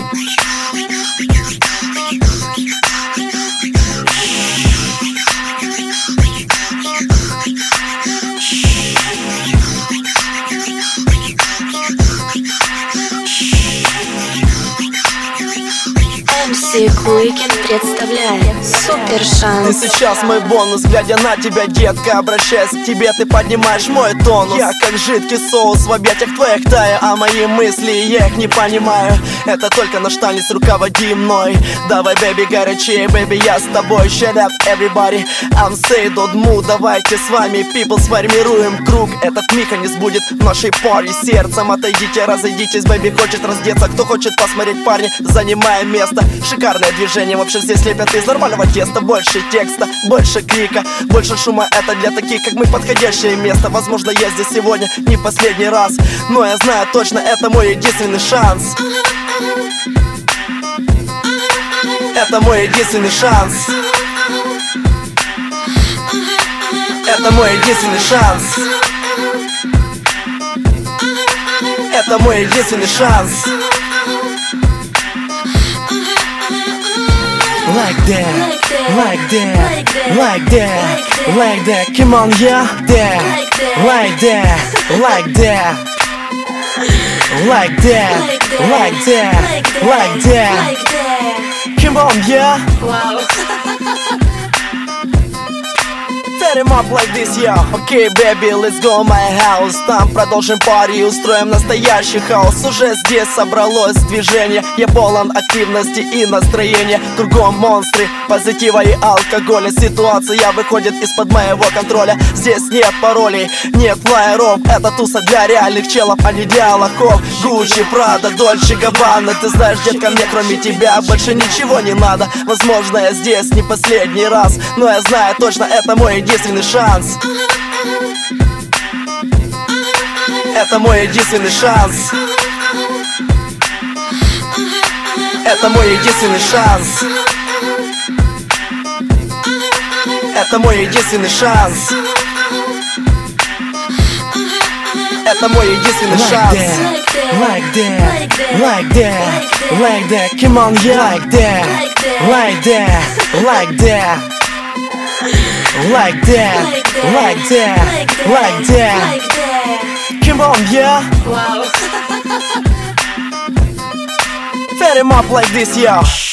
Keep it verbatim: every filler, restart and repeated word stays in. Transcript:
эм си Куикин представляет супер шанс. Ты сейчас мой бонус, глядя на тебя, детка. Обращаясь к тебе, ты поднимаешь мой тонус. Я как жидкий соус в объятиях твоих таю, а мои мысли, я их не понимаю. Это только наш танец, руководи мной. Давай, бэби, горячее, бэби, я с тобой. Shut up, everybody, I'm say don't move. Давайте с вами, people, сформируем круг. Этот механизм будет в нашей паре. Сердцем отойдите, разойдитесь, бэби хочет раздеться. Кто хочет посмотреть, парни, занимаем место. Шикарное движение, вообще здесь лепят из нормального теста. Больше текста, больше крика, больше шума. Это для таких, как мы, подходящее место. Возможно, я здесь сегодня не последний раз, но я знаю точно, это мой единственный шанс. Это мой единственный шанс. Это мой единственный шанс. Это мой единственный шанс. Like that, like that, like that, like that. Come on, yeah, that, like that, like that, like that, like that, like that. Come on, yeah. Wow. Set him up like this, yo. Окей, okay, baby, let's go my house. Там продолжим пари, устроим настоящий хаос. Уже здесь собралось движение. Я полон активности и настроения. Кругом монстры, позитива и алкоголя. Ситуация выходит из-под моего контроля. Здесь нет паролей, нет флайеров. Это туса для реальных челов, а не для лохов. Гуччи, Прада, Дольче Габбана. Ты знаешь, детка, мне кроме тебя больше ничего не надо. Возможно, я здесь не последний раз, но я знаю точно, это мой единственный шанс. Это мой единственный шанс. Это мой единственный шанс. Это мой единственный шанс. Это мой единственный шанс. Like that, like that, like that. Come on, yeah. Like that, like that, like that. Like that, like that, like that. Come on, yeah. Wow. Set him up like this, yo.